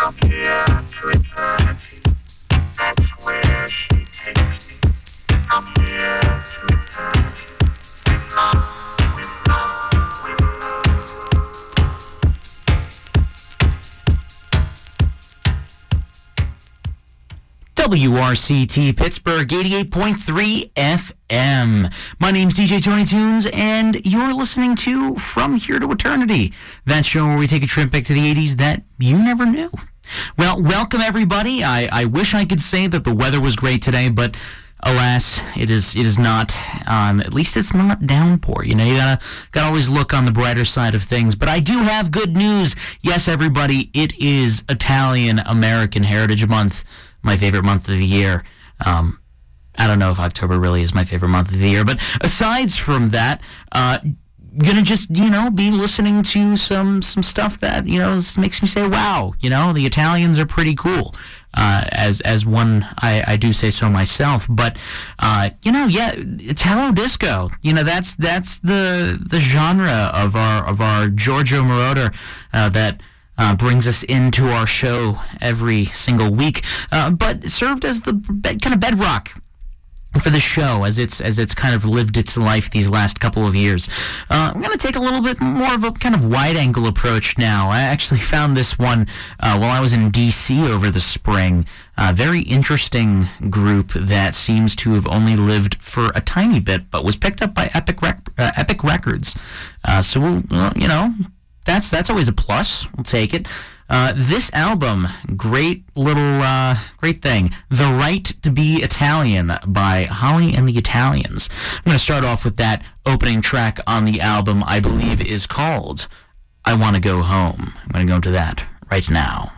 WRCT Pittsburgh 88.3 FM. My name's DJ Tony Tunes, and you're listening to From Here to Eternity, that show where we take a trip back to the 80s that you never knew. Well, welcome everybody. I wish I could say that the weather was great today, but alas, it is not. At least it's not downpour. You know, you gotta always look on the brighter side of things. But I do have good news. Yes, everybody, it is Italian American Heritage Month. My favorite month of the year. I don't know if October really is my favorite month of the year, but aside from that, gonna just, be listening to some stuff that, makes me say, wow, the Italians are pretty cool. As one, I do say so myself, but, Italo disco, that's the genre of our Giorgio Moroder, that brings us into our show every single week, but served as the kind of bedrock for the show as it's kind of lived its life these last couple of years. I'm going to take a little bit more of a kind of wide-angle approach now. I actually found this one while I was in D.C. over the spring. A very interesting group that seems to have only lived for a tiny bit, but was picked up by Epic Records. So we'll, that's always a plus. We'll take it. This album, great thing. The Right to Be Italian by Holly and the Italians. I'm going to start off with that opening track on the album, I believe is called I Want to Go Home. I'm going to go into that right now.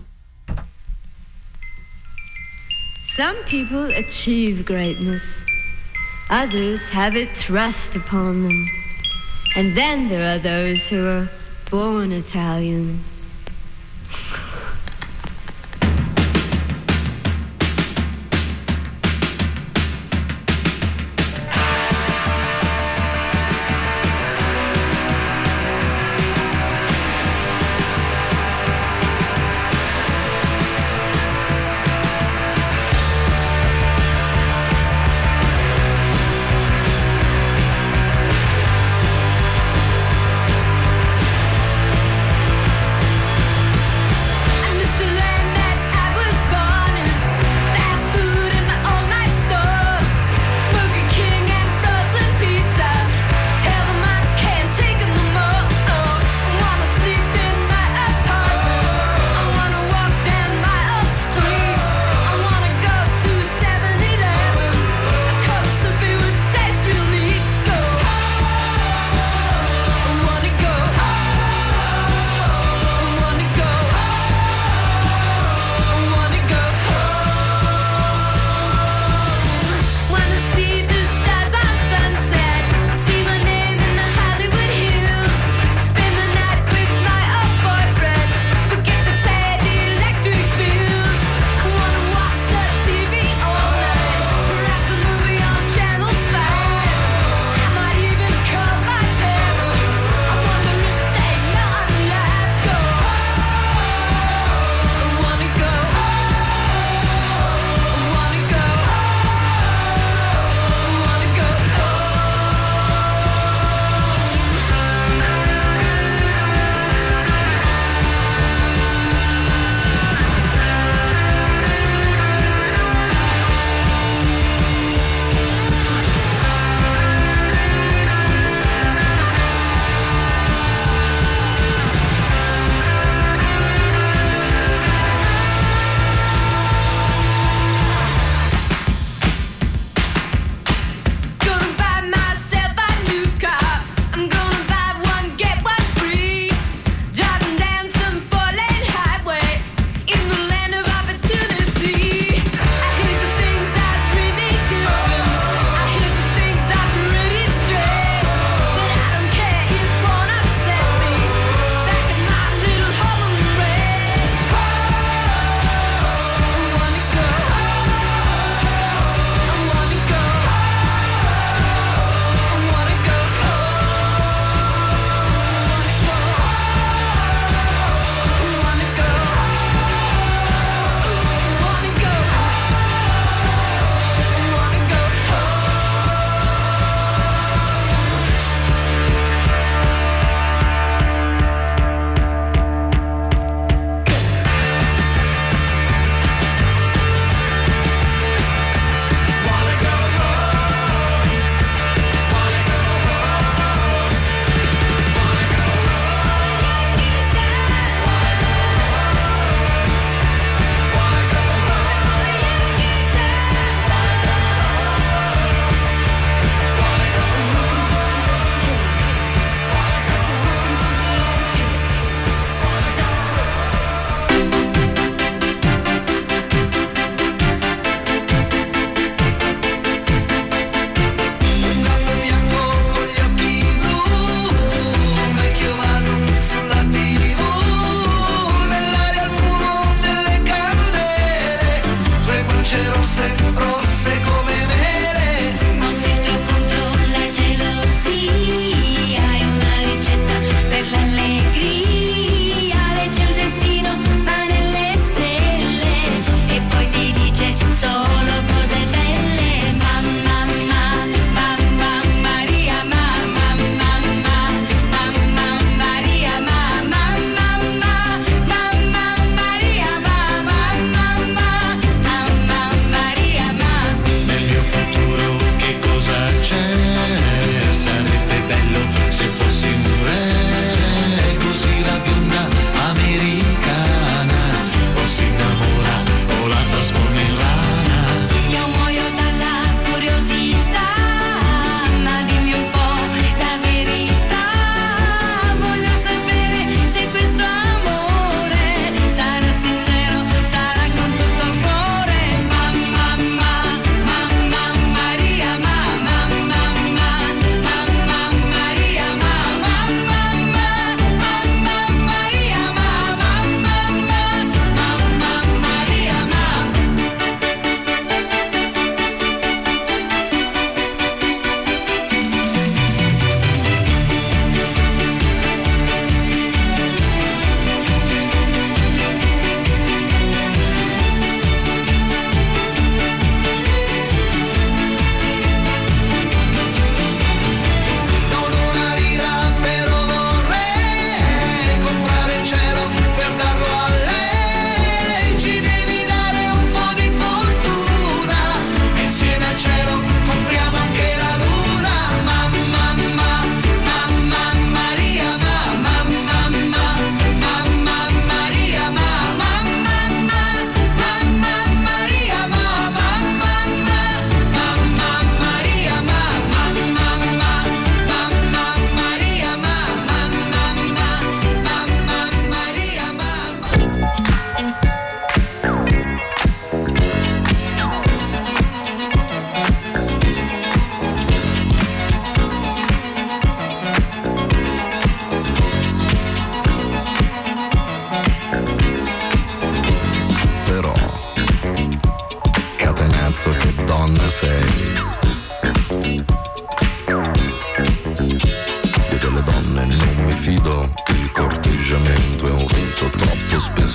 Some people achieve greatness. Others have it thrust upon them. And then there are those who are born Italian.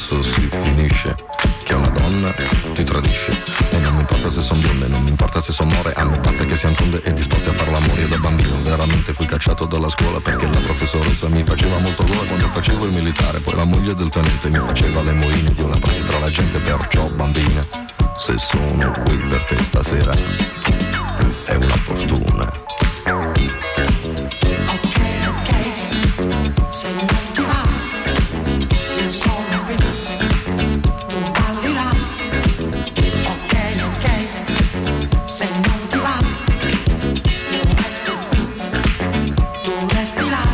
adesso si finisce che una donna ti tradisce. E non mi importa se son bionde, non mi importa se son more, a me basta che siamo tonde e disposti a far l'amore. Io da bambino veramente fui cacciato dalla scuola perché la professoressa mi faceva molto gola quando facevo il militare. Poi la moglie del tenente mi faceva le moine, io la presi tra la gente, perciò bambina, se sono qui per te stasera è una fortuna. Se non ti va, io sono qui, tu balli là. Ok, se non ti va, io resto qui, tu resti là.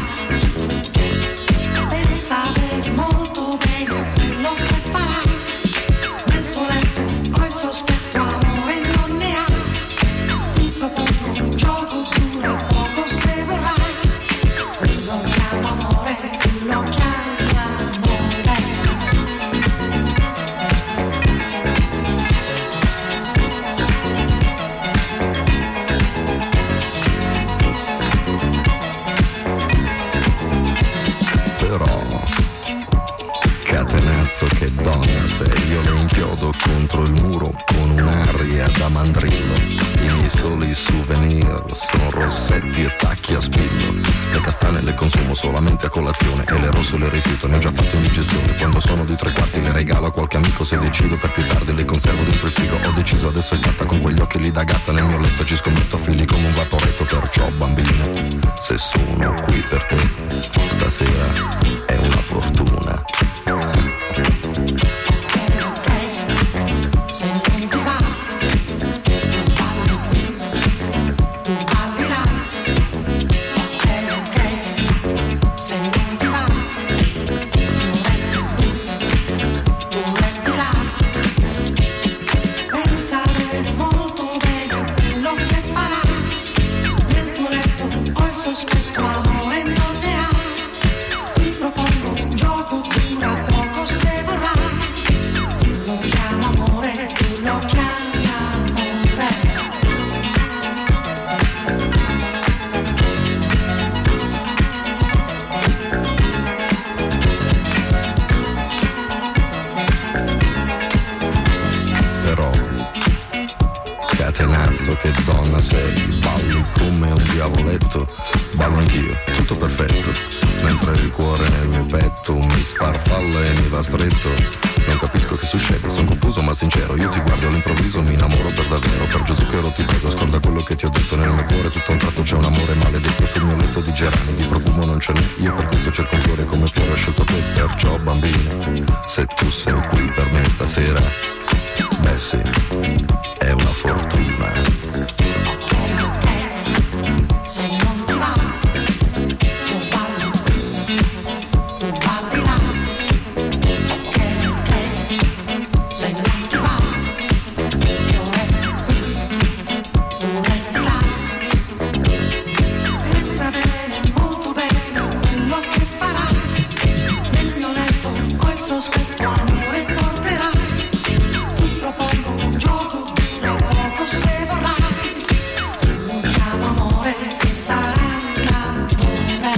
Pensate molto bene quello che farà. Nel tuo letto ho il sospetto, amore non ne ha. Ti propongo un gioco, dura poco se vorrai. Lo chiamo amore, lo chiami amore. Però catenazzo che donna sei, io le inchiodo contro il muro con un'aria da mandrillo. I miei soli souvenir sono rossetti e tacchi a spillo. Le castane le consumo solamente a colazione e le rosse le rifiuto, ne ho già fatto un'ingestione. Quando sono di 3/4 le regalo a qualche amico, se decido per più tardi le conservo dentro il frigo. Ho deciso adesso è fatta, con quegli occhi lì da gatta nel mio letto ci scommetto fili come un vaporetto. Perciò bambina, se sono qui per te stasera è una fortuna. Se non ti va, io ballo qui, tu balli là. Ok, se non ti va, io resto qui, tu resti là. Pensare molto bene a quello che farà. Nel tuo letto ho il sospetto, amore non ne ha. Ti propongo un gioco, dura poco se vorrai. Tu lo chiami amore, tu lo chiami amore. Però catenazzo che donna sei, balli come un diavoletto, ballo anch'io, tutto perfetto, mentre il cuore nel mio petto mi sfarfalla e mi va stretto. Non capisco che succede, sono confuso ma sincero, io ti guardo all'improvviso, mi innamoro per davvero. Per Gesù che ero ti prego, scorda quello che ti ho detto, nel mio cuore tutto a un tratto c'è un amore maledetto. Sul mio letto di gerani, di profumo non ce n'è, io per questo cerco un fiore come fiore ho scelto te. Perciò bambina, se tu sei qui per me stasera, beh sì, è una fortuna. Se non ti va, io ballo qui, tu balli là. Ok, se non ti va, io resto qui, tu resti là. Pensa bene, molto bene a quello che farà. Nel mio letto ho il sospetto, amore porterai. Ti propongo un gioco, dura poco se vorrai. Lo chiamo amore e sarà l'amore.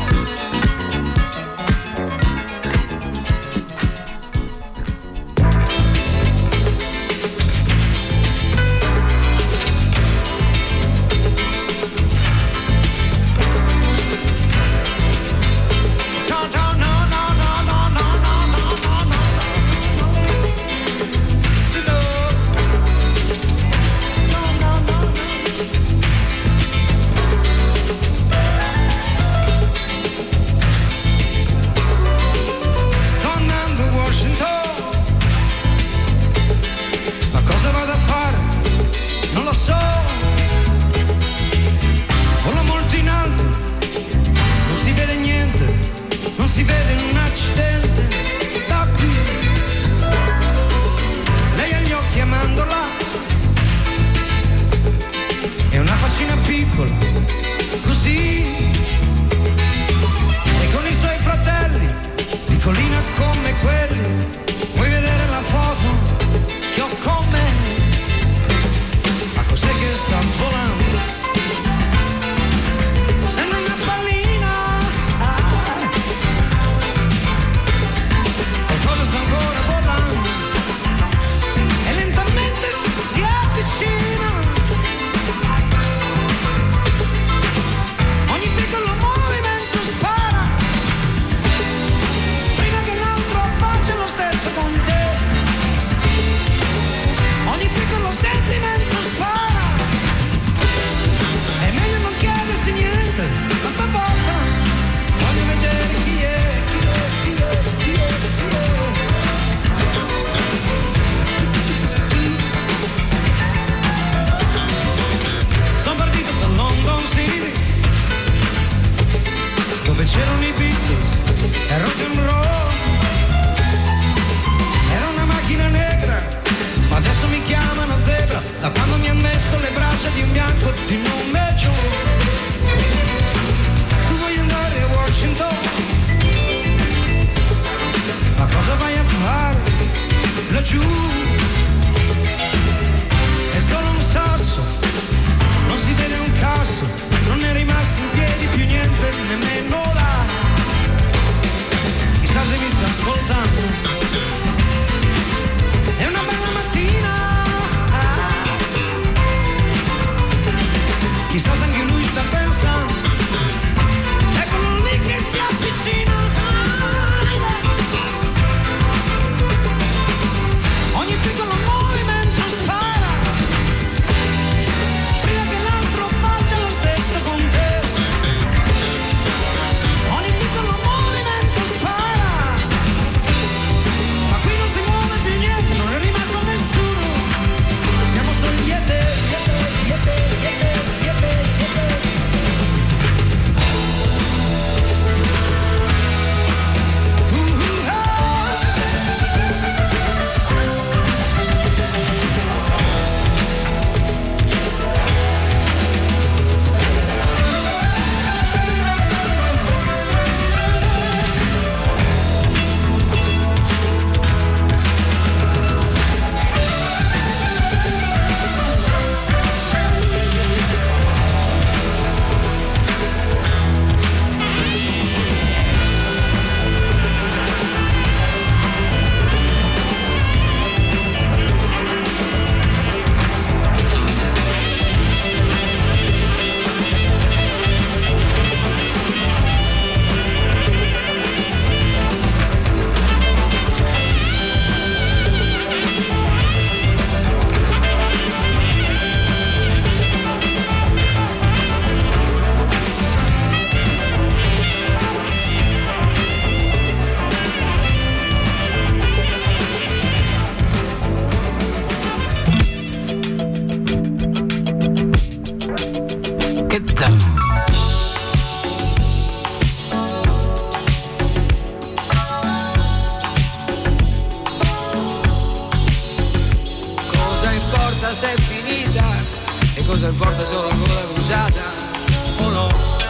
Sto andando a Washington, ma cosa vado a fare? Non lo so. Vola molto in alto, non si vede niente, non si vede un accidente. Da qui, lei ha gli occhi a mandorla, è una faccina piccola, così. E con i suoi fratelli, piccolina come quelli, vuoi vedere la foto che ho con me? Ma cos'è che sta volando? Sembra una pallina, qualcosa sta ancora importa se è finita, e cosa importa se ho la gola bruciata o no.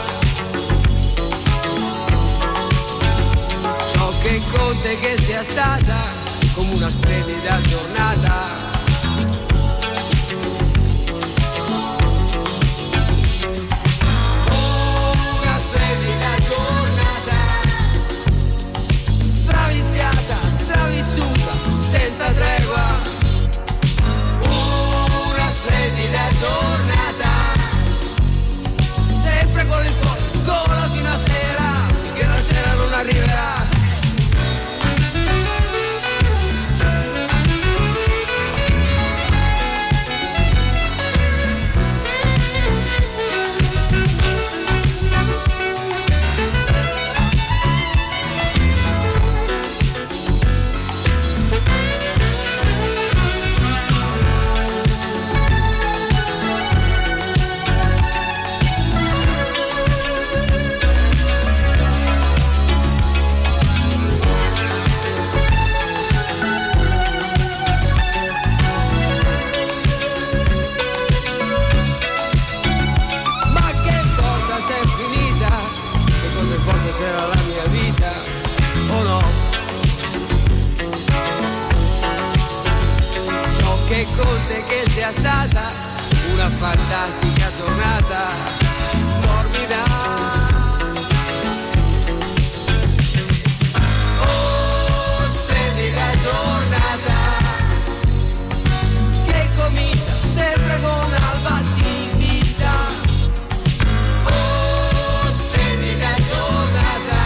Ciò che conta è che sia stata come una splendida giornata. Una splendida giornata, straviziata, stravissuta, senza tregua. Una splendida giornata, sempre con il cuore, gola fino a sera, finché la sera non arriverà. Era la mia vita o no? Ciò che conta è che sia stata una fantastica giornata morbida. Oh, splendida giornata che comincia sempre con alba di vita. Oh, splendida giornata,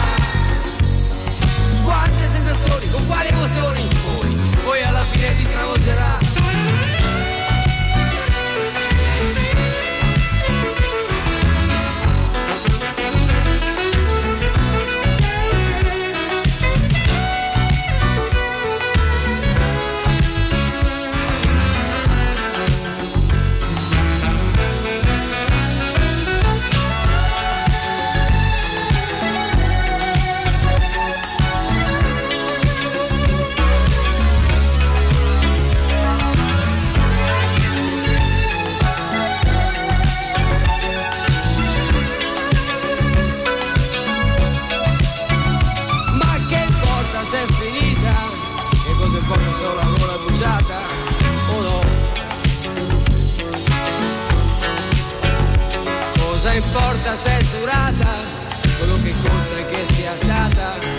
quante sensazioni, con quali emozioni, poi alla fine ti travolgerà. Importa solo la gola bruciata o no? Cosa importa se è durata? Quello che conta è che sia stata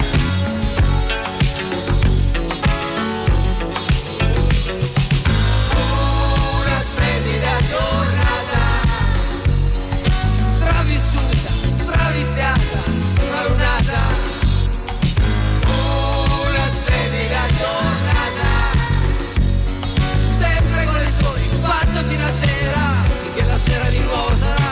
una splendida giornata, stravissuta, straviziata, stralunata. Sempre con il sole in faccia fino a sera, finché la sera di nuovo sarà.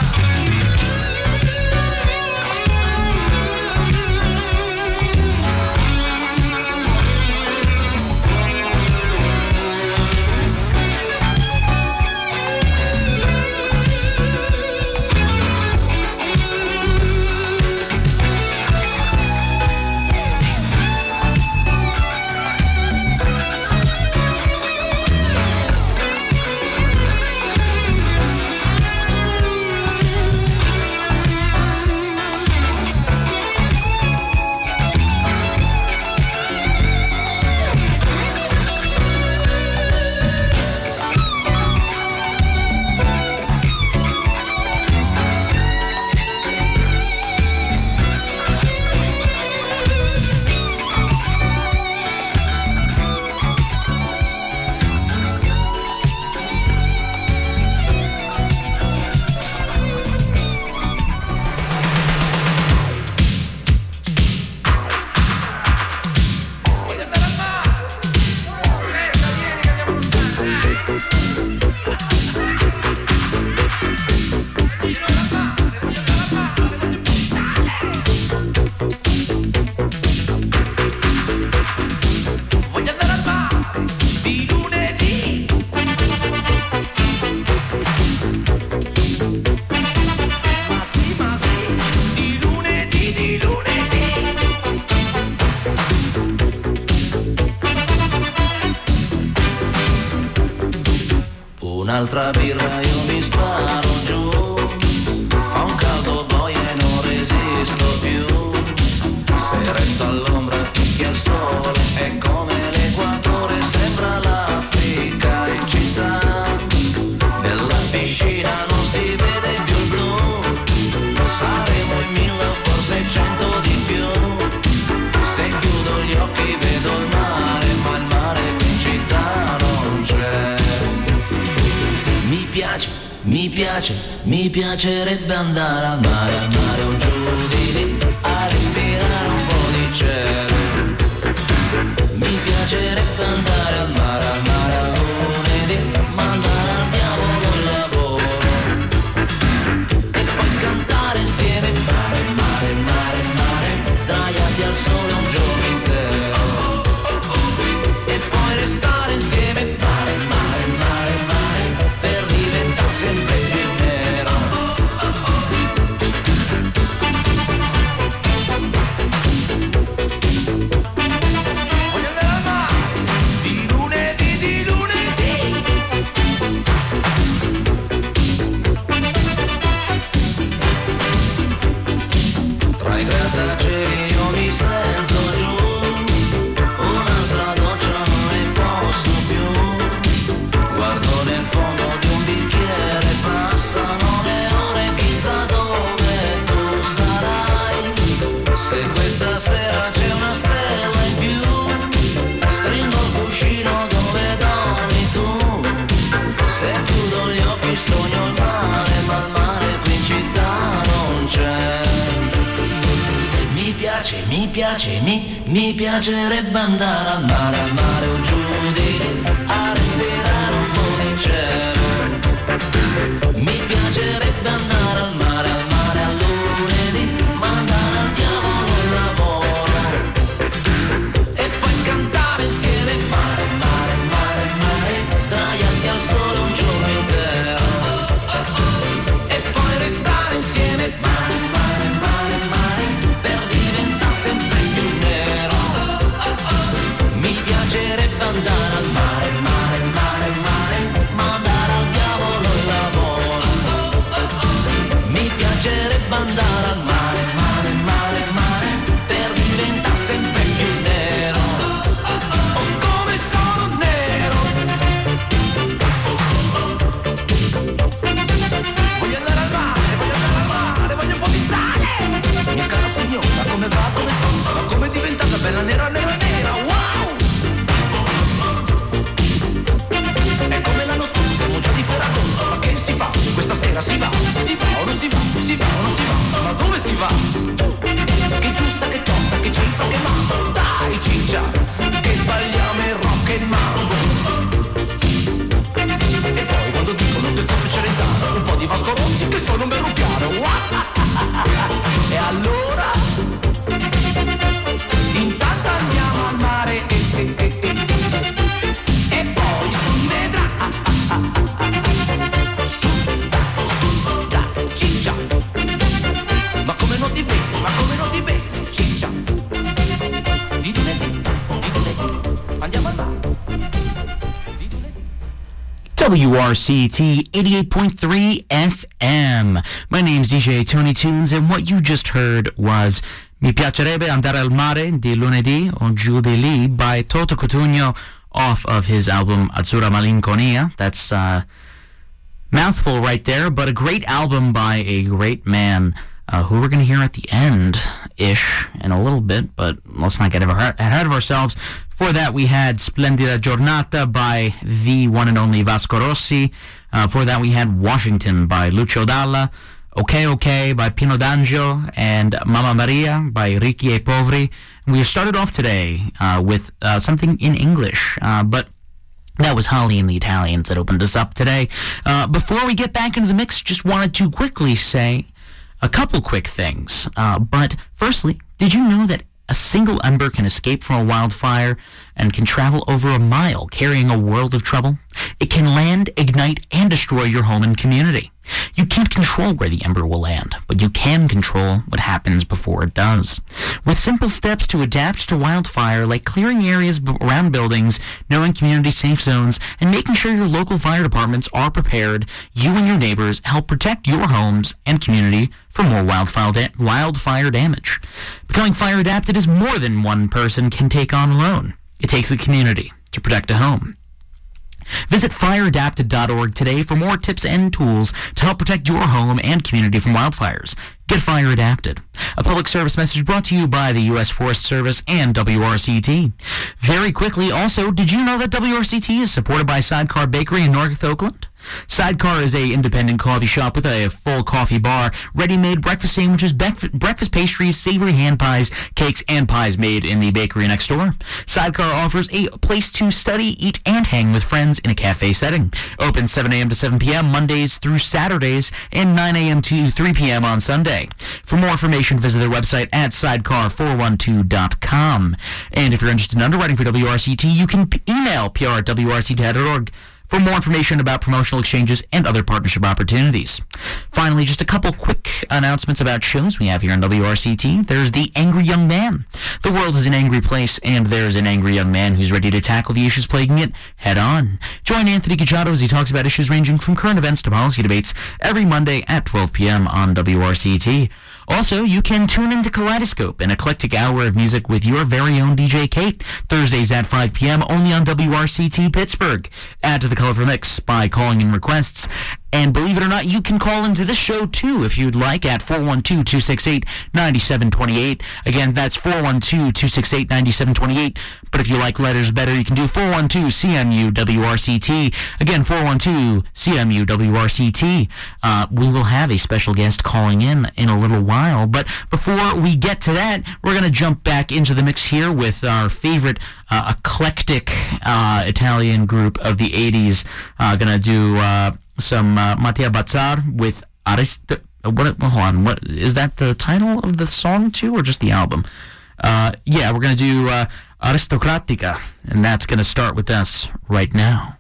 un'altra birra io mi sparo giù. Fa un caldo boia e non resisto più. Se resto all'ombra picchia il sole, è come l'equatore, sembra l'Africa in città. Nella piscina non si vede più il blu, saremo in 1000, forse 100 di più. Se chiudo gli occhi vedo il mare, ma il mare qui in città non c'è. Mi piacerebbe andare al mare o giù di lì, a respirare un po' di cielo. Mi piacerebbe andare al mare a lunedì, mandare al diavolo il lavoro e poi cantare insieme mare, mare, mare, mare, sdraiati al sole un giorno intero e poi restare insieme mare, mare, mare, mare, per diventare sempre più nero. Voglio andare al mare di lunedì, tra i grattacieli io mi sento giù, un'altra doccia non ne posso più. Guardo nel fondo di un bicchiere, passano le ore, chissà dove tu sarai. Se questa sera c'è una stella in più, stringo il cuscino dove dormi tu. Se chiudo gli occhi sogno il mare, ma il mare qui in città non c'è. Mi piacerebbe andare al mare o giù di lì, a respirare un po' di cielo. Mi piacerebbe andare al mare a lunedì, mandare al diavolo il lavoro e poi cantare insieme mare, mare, mare, mare, sdraiati al sole un giorno intero e poi restare insieme mare, mare, mare, mare, per diventare sempre più nero. Mi piacerebbe andare al mare, mare, mare, mare, mandare al diavolo il lavoro. Mi piacerebbe andare al mare, mare, mare, mare, per diventare sempre più nero. Oh, come sono nero. Voglio andare al mare, voglio un po' di sale. Mia cara signora, come va, come sta? Ma come è diventata bella nera, nera, nera, wow! È come l'anno scorso, siamo già di Ferragosto. Ma che si fa? Questa sera si va o non si va? Si va o non si va? Ma dove si va? Che giusta, che tosta, che cifra, che mambo. Dai ciccia, che balliamo il rock e mambo. E poi quando dicono del Torre Celentano, un po' di Vasco Rossi che sono un bel ruffiano. E allora intanto andiamo al mare e poi si vedrà. Su, dai, ciccia. Ma come non ti bene, ciccia. Di lunedì, andiamo al mare. WRCT 88.3 FM. My name's DJ Tony Tunes, and what you just heard was Mi piacerebbe andare al mare di lunedì o giù di lì by Toto Cutugno off of his album Azzurra Malinconia. That's mouthful right there, but a great album by a great man who we're going to hear at the end-ish in a little bit, but let's not get ahead of ourselves. For that, we had Splendida Giornata by the one and only Vasco Rossi. For that, we had Washington by Lucio Dalla. Okay Okay by Pino D'Angio, and Mamma Maria by Ricchi e Poveri. We started off today with something in English, but that was Holly and the Italians that opened us up today. Before we get back into the mix, just wanted to quickly say a couple quick things. But firstly, did you know that a single ember can escape from a wildfire and can travel over a mile, carrying a world of trouble? It can land, ignite, and destroy your home and community. You can't control where the ember will land, but you can control what happens before it does. With simple steps to adapt to wildfire, like clearing areas around buildings, knowing community safe zones, and making sure your local fire departments are prepared, you and your neighbors help protect your homes and community from more wildfire damage. Becoming fire adapted is more than one person can take on alone. It takes a community to protect a home. Visit fireadapted.org today for more tips and tools to help protect your home and community from wildfires. Get Fire Adapted. A public service message brought to you by the U.S. Forest Service and WRCT. Very quickly, also, did you know that WRCT is supported by Sidecar Bakery in North Oakland? Sidecar is a independent coffee shop with a full coffee bar, ready-made breakfast sandwiches, breakfast pastries, savory hand pies, cakes, and pies made in the bakery next door. Sidecar offers a place to study, eat, and hang with friends in a cafe setting. Open 7 a.m. to 7 p.m. Mondays through Saturdays and 9 a.m. to 3 p.m. on Sunday. For more information, visit their website at sidecar412.com. And if you're interested in underwriting for WRCT, you can email pr@wrct.org for more information about promotional exchanges and other partnership opportunities. Finally, just a couple quick announcements about shows we have here on WRCT. There's The Angry Young Man. The world is an angry place, and there's an angry young man who's ready to tackle the issues plaguing it head on. Join Anthony Cacciato as he talks about issues ranging from current events to policy debates every Monday at 12 p.m. on WRCT. Also, you can tune into Kaleidoscope, an eclectic hour of music with your very own DJ Kate, Thursdays at 5 p.m. only on WRCT Pittsburgh. Add to the colorful mix by calling in requests. And believe it or not, you can call into this show, too, if you'd like, at 412-268-9728. Again, that's 412-268-9728. But if you like letters better, you can do 412-CMU-WRCT. Again, 412-CMU-WRCT. We will have a special guest calling in a little while. But before we get to that, we're going to jump back into the mix here with our favorite eclectic Italian group of the 80s. Going to do some Mattia Bazzar with what is that the title of the song too, or just the album? Yeah, we're going to do Aristocratica, and that's going to start with us right now.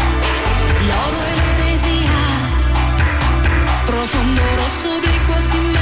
Profondo rosso obliquo si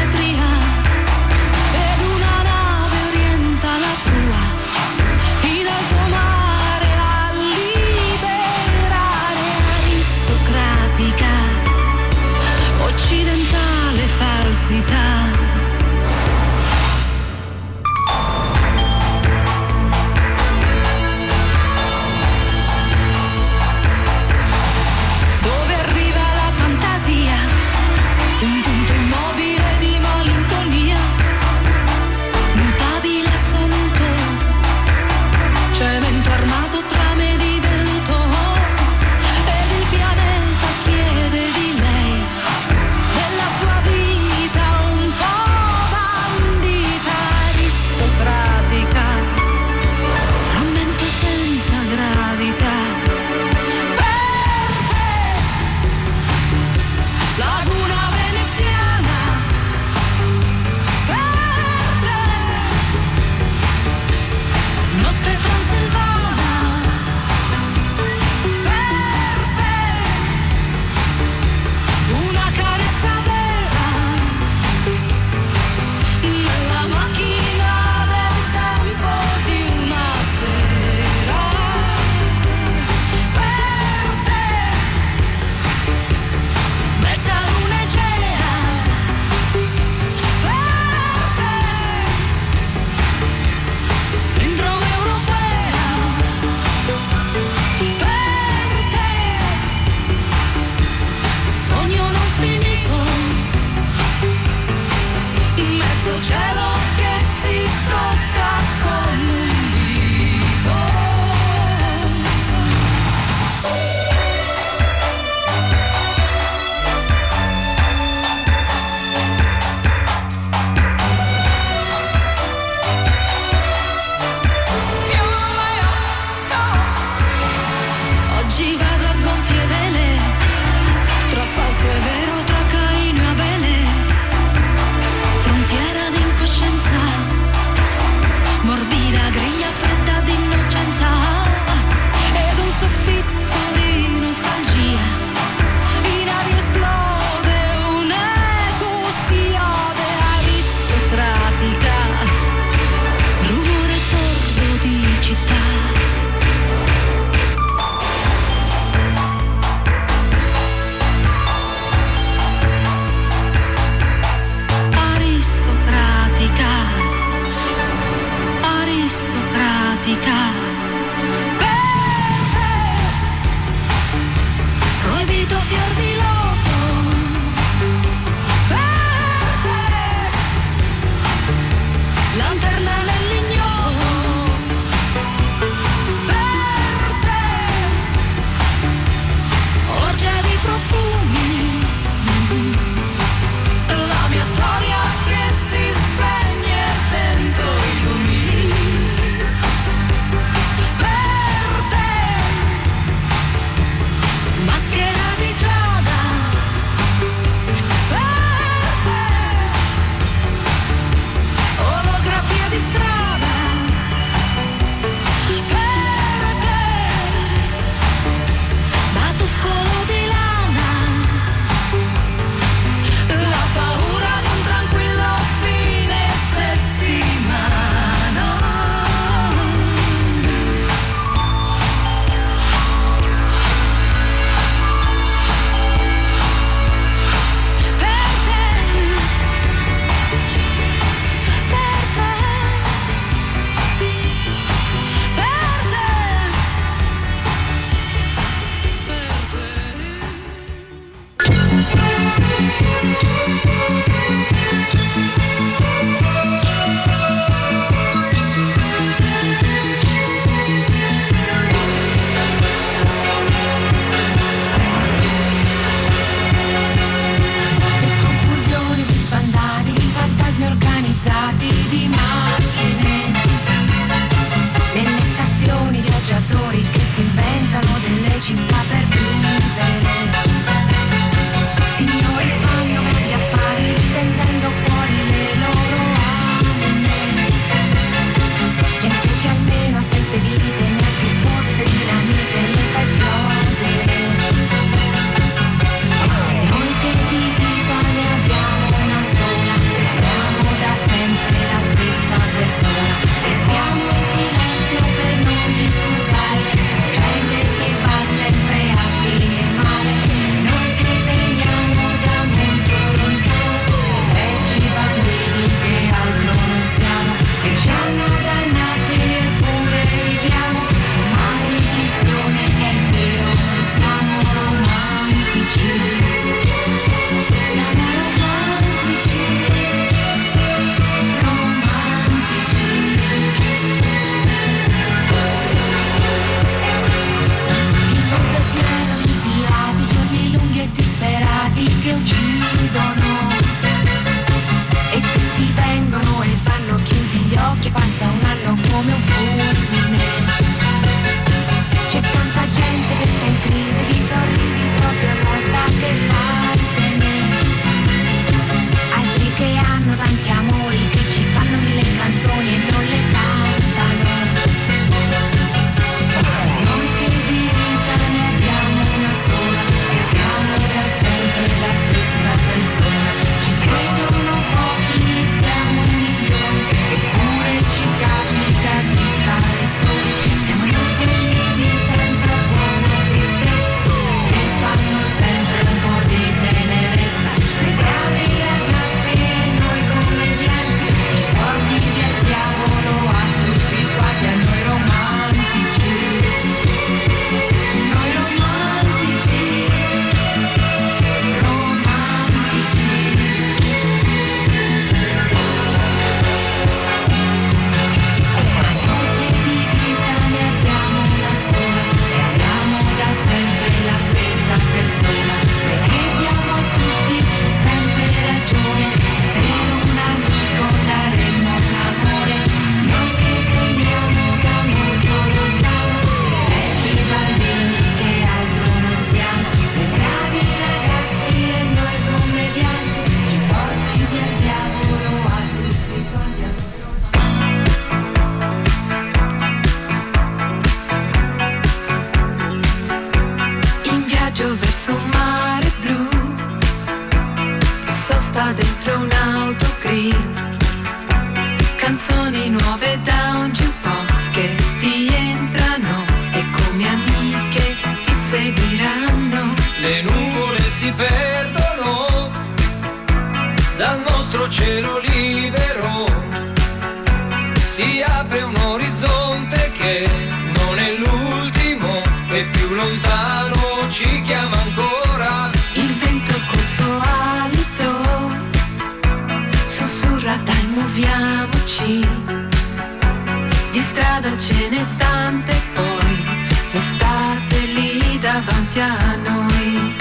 nascosta dentro un autogrill, canzoni nuove da un jukebox che ti entrano e come amiche ti seguiranno. Le nuvole si perdono dal nostro cielo libero, si apre un orizzonte che non è l'ultimo e più lontano ci chiama ancora. Il vento col suo alito sussurra dai muoviamoci, di strada ce n'è tante poi, l'estate lì davanti a noi.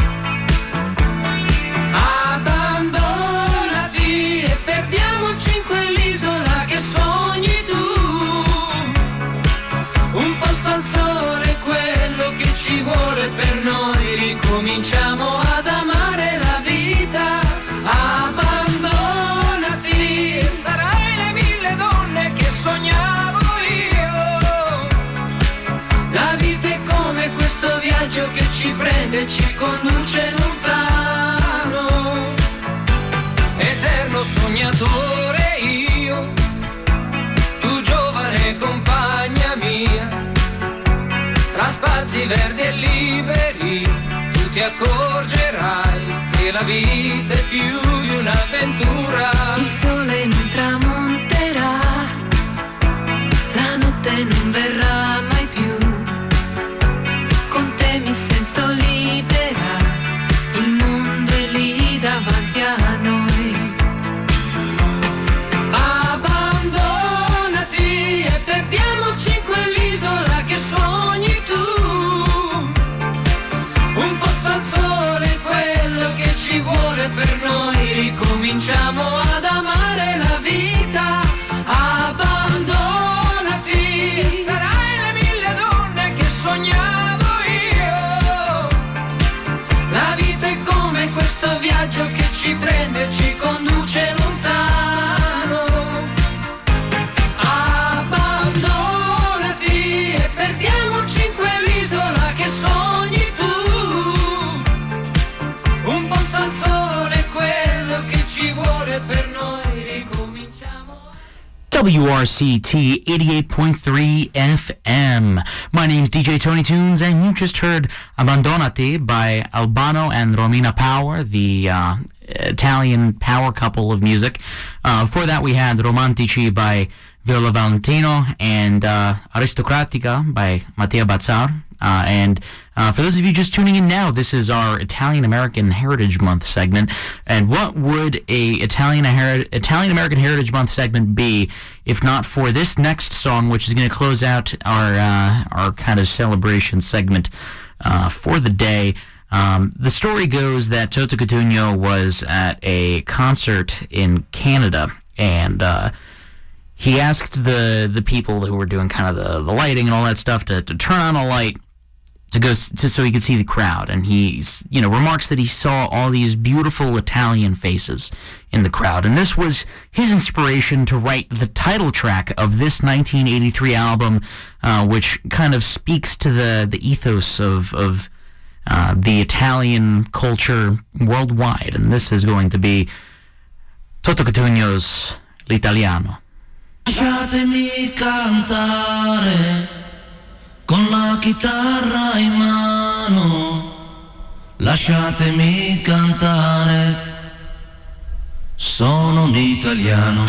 Abbandonati e perdiamoci in quell'isola che sogni tu, un posto al sole, quello che ci vuole per noi, ricominciamo ad amare la vita. Abbandonati e sarai le 1000 donne che sognavo io. La vita è come questo viaggio che ci prende e ci conduce lontano. Eterno sognatore io, tu giovane compagna mia, tra spazi verdi e liberi tu ti accorgerai che la vita è più di un'avventura. Il sole non tramonterà, la notte non verrà mai più, con te mi sento libera, il mondo è lì davanti a noi. Abbandonati e perdiamoci in quell'isola che sogni tu, un posto al sole, quello che ci vuole per noi, ricominciamo ad amare la vita. Abbandonati e sarai le 1000 donne che sognavo io. La vita è come questo viaggio che ci prende e ci conduce lontano. Abbandonati e perdiamoci in quell'isola che sogni tu, un posto al sole, quello che ci vuole per noi, ricominciamo. WRCT 88.3 FM. My name's DJ Tony Tunes, and you just heard Abbandonati by Albano and Romina Power, the Italian power couple of music. Before that, we had Romantici by Viola Valentino and Aristocratica by Mattia Bazzar. And for those of you just tuning in now, this is our Italian-American Heritage Month segment. And what would a Italian-American Heritage Month segment be if not for this next song, which is going to close out our kind of celebration segment for the day. The story goes that Toto Cutugno was at a concert in Canada, and he asked the people who were doing kind of the lighting and all that stuff to turn on a light so he could see the crowd. And he remarks that he saw all these beautiful Italian faces in the crowd, and this was his inspiration to write the title track of this 1983 album, which kind of speaks to the ethos of the Italian culture worldwide. And this is going to be Toto Cutugno's L'Italiano. Lasciatemi cantare con la chitarra in mano, lasciatemi cantare, sono un italiano.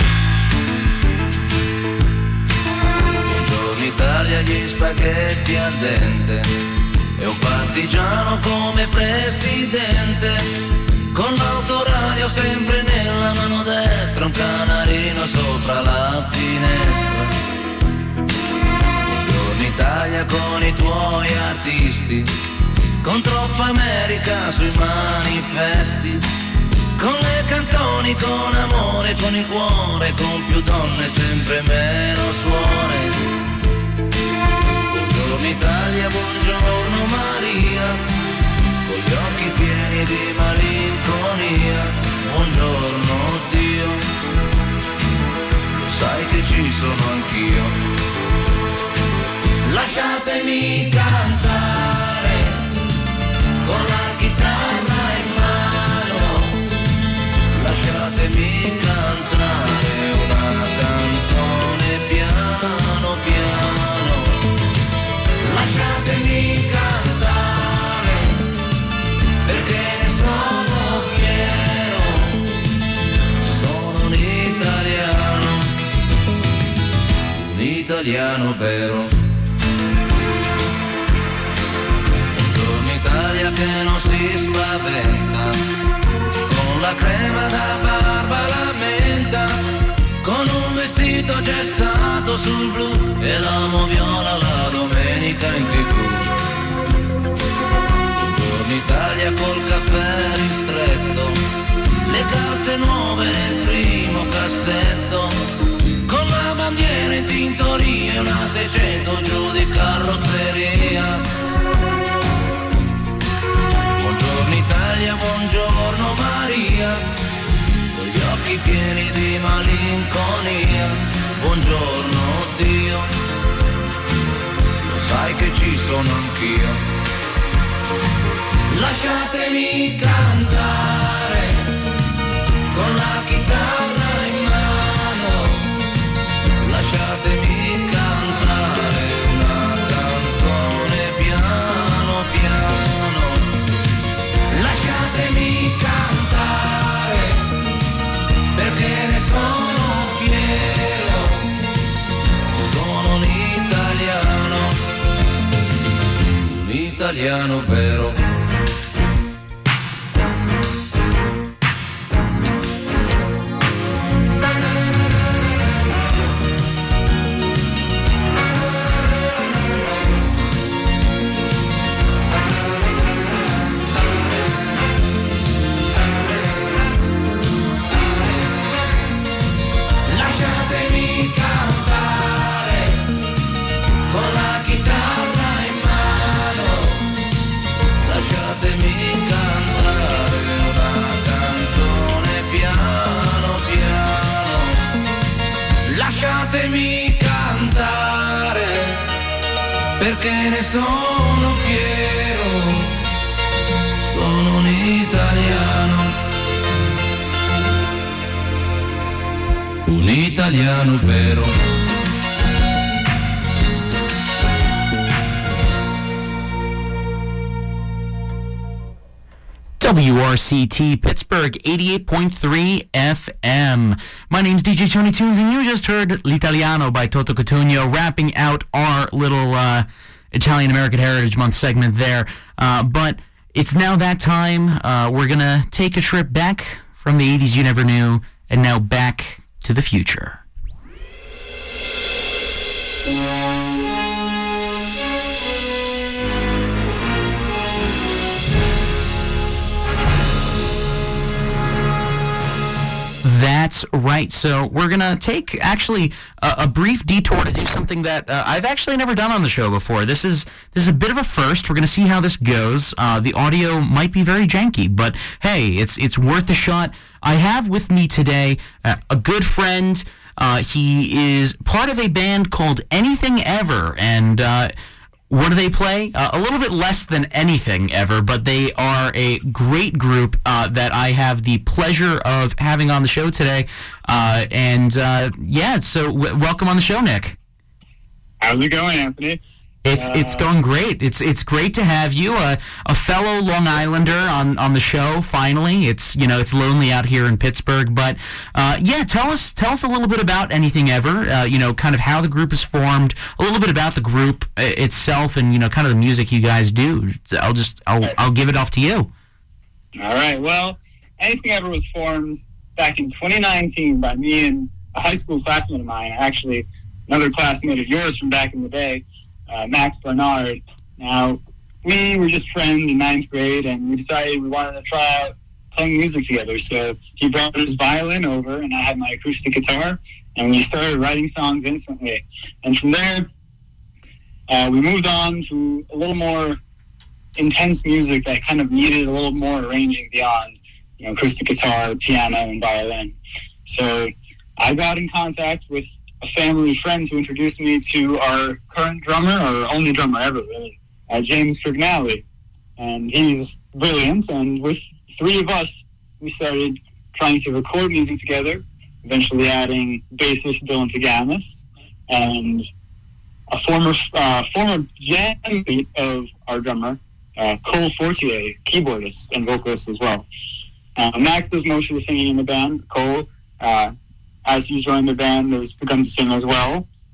Buongiorno Italia, gli spaghetti al dente e un partigiano come presidente, con l'autoradio sempre nella mano destra, un canarino sopra la finestra. Buongiorno Italia con i tuoi artisti, con troppa America sui manifesti, con le canzoni, con amore, con il cuore, con più donne, sempre meno suore. Buongiorno Italia, buongiorno Maria, con gli occhi pieni di malinconia. Buongiorno Dio, lo sai che ci sono anch'io. Lasciatemi cantare con la chitarra in mano, lasciatemi italiano vero. Buongiorno Italia che non si spaventa, con la crema da barba la menta, con un vestito gessato sul blu e l'amo viola la domenica in TV. Buongiorno Italia col caffè ristretto, le calze nuove nel primo cassetto, con la bandiera in tintoria, una 600 giù di carrozzeria. Buongiorno Italia, buongiorno Maria, con gli occhi pieni di malinconia. Buongiorno Dio, lo sai che ci sono anch'io. Lasciatemi cantare con la chitarra in mano, lasciatemi cantare una canzone piano piano, lasciatemi cantare perché ne sono fiero, sono un italiano vero. Lasciatemi cantare perché ne sono fiero, sono un italiano vero. WRCT Pittsburgh 88.3 FM. My name's DJ Tony Tunes, and you just heard L'Italiano by Toto Cutugno, wrapping out our little Italian American Heritage Month segment there. But it's now that time. We're going to take a trip back from the 80s you never knew, and now back to the future. That's right. So we're going to take actually a brief detour to do something that I've actually never done on the show before. This is a bit of a first. We're going to see how this goes. The audio might be very janky, but hey, it's worth a shot. I have with me today a good friend. He is part of a band called Anything Ever, and what do they play? A little bit less than Anything Ever, but they are a great group that I have the pleasure of having on the show today. So welcome on the show, Nick. How's it going, Anthony? It's going great. It's great to have you, a fellow Long Islander on the show. Finally, it's lonely out here in Pittsburgh, but tell us a little bit about Anything Ever. Kind of how the group is formed, a little bit about the group itself, and kind of the music you guys do. I'll give it off to you. All right. Well, Anything Ever was formed back in 2019 by me and a high school classmate of mine, actually another classmate of yours from back in the day. Max Bernard. Now, we were just friends in 9th grade, and we decided we wanted to try out playing music together. So he brought his violin over, and I had my acoustic guitar, and we started writing songs instantly. And from there, we moved on to a little more intense music that kind of needed a little more arranging beyond acoustic guitar, piano, and violin. So I got in contact with a family friend who introduced me to our current drummer, or only drummer ever, really, James Crignali. And he's brilliant, and with 3 of us, we started trying to record music together, eventually adding bassist Dylan Tagamis, and a former jam mate of our drummer, Cole Fortier, keyboardist and vocalist as well. Max does most of the singing in the band. Cole, as he's joined the band, has begun to sing as well.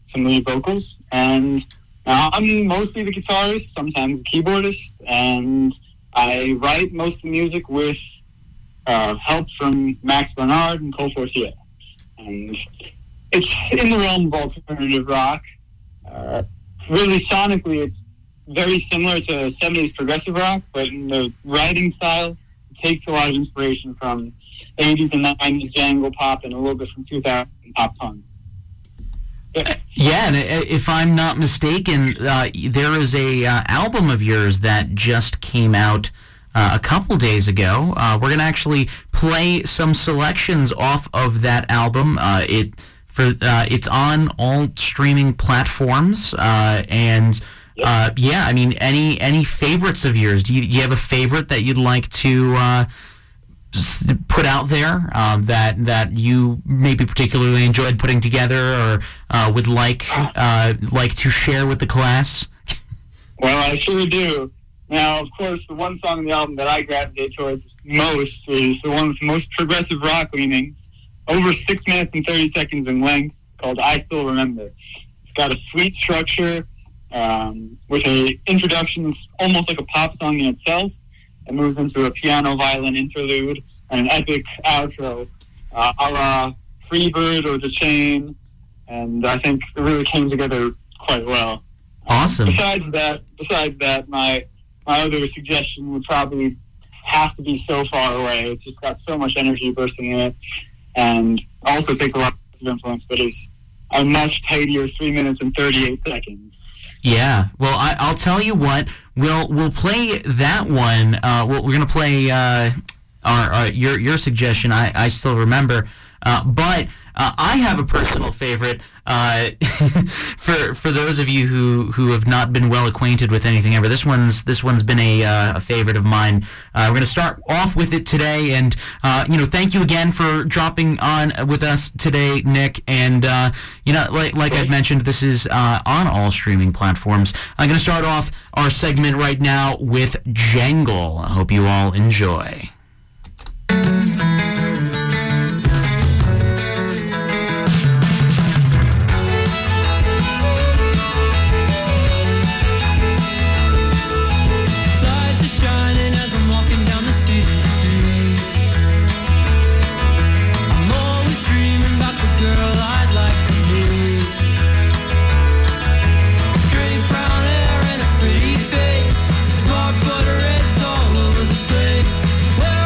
some lead vocals, and I'm mostly the guitarist, sometimes the keyboardist, and I write most of the music with help from Max Bernard and Cole Fortier. And it's in the realm of alternative rock. Really, sonically, it's very similar to 70s progressive rock, but in the writing style, it takes a lot of inspiration from 80s and 90s jangle pop and a little bit from 2000 pop punk. Yeah, and if I'm not mistaken, there is a album of yours that just came out a couple days ago. We're going to actually play some selections off of that album. It's on all streaming platforms, and yeah, I mean, any favorites of yours? Do you have a favorite that you'd like to put out there that you maybe particularly enjoyed putting together, or would like to share with the class? Well, I sure do. Now, of course, the one song on the album that I gravitate towards most is the one with the most progressive rock leanings, over 6 minutes and 30 seconds in length. It's called I Still Remember. It's got a sweet structure with an introduction that's almost like a pop song in itself. It moves into a piano-violin interlude and an epic outro, a la Freebird or The Chain, and I think it really came together quite well. Awesome. Besides that, my other suggestion would probably have to be So Far Away. It's just got so much energy bursting in it, and also takes a lot of influence, but is a much tidier 3 minutes and 38 seconds. Yeah, well, I'll tell you what. We'll play that one. We're gonna play your suggestion. I Still Remember, but I have a personal favorite. For those of you who have not been well acquainted with anything ever, this one's been a favorite of mine. We're going to start off with it today, and thank you again for dropping on with us today, Nick. And like I've mentioned, this is on all streaming platforms. I'm going to start off our segment right now with Jangle. I hope you all enjoy. Well,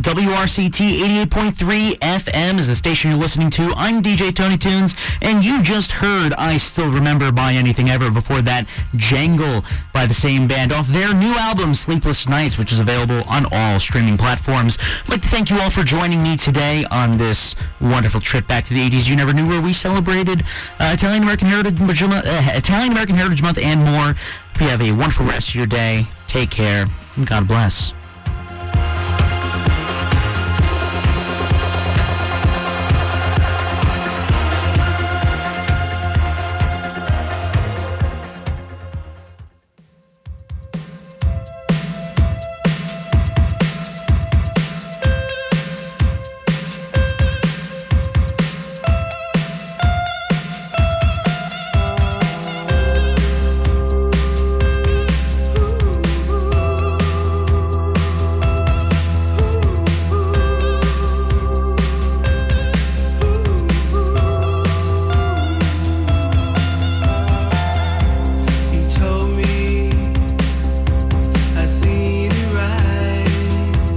WRCT 88.3 FM is the station you're listening to. I'm DJ Tony Tunes, and you just heard I Still Remember by Anything Ever. Before that, Jangle by the same band off their new album, Sleepless Nights, which is available on all streaming platforms. I'd like to thank you all for joining me today on this wonderful trip back to the 80s. You never knew where we celebrated Italian American Heritage Month and more. We have a wonderful rest of your day. Take care, and God bless.